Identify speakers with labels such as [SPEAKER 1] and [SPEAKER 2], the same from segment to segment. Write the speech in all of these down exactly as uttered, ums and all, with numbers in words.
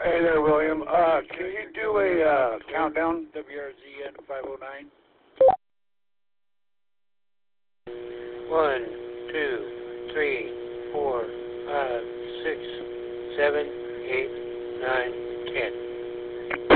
[SPEAKER 1] Hey there, William. Uh, can you do a uh, countdown?
[SPEAKER 2] W R Z N five oh nine.
[SPEAKER 3] One, two, three, four, five, six, seven, eight, nine, ten.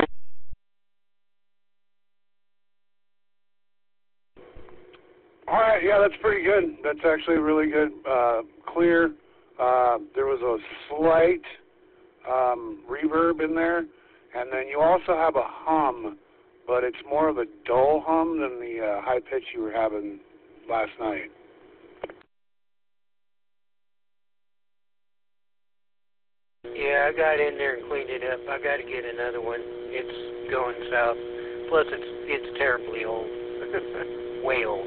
[SPEAKER 1] All right, yeah, that's pretty good. That's actually really good. Uh, clear. Uh, there was a slight um, reverb in there, and then you also have a hum, but it's more of a dull hum than the uh, high pitch you were having last night.
[SPEAKER 3] Yeah, I got in there and cleaned it up. I got to get another one. It's going south. Plus, it's it's terribly old. Way old.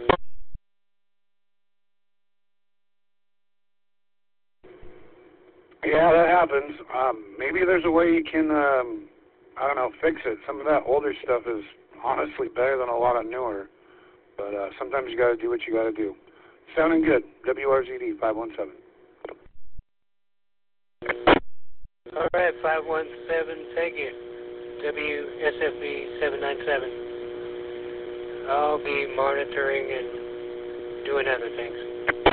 [SPEAKER 1] Yeah, that happens. Um, maybe there's a way you can, um, I don't know, fix it. Some of that older stuff is honestly better than a lot of newer, but uh, sometimes you got to do what you got to do. Sounding good. W R Z D five one seven.
[SPEAKER 3] All right, five one seven, take it. W S F B seven nine seven. I'll be monitoring and doing other things.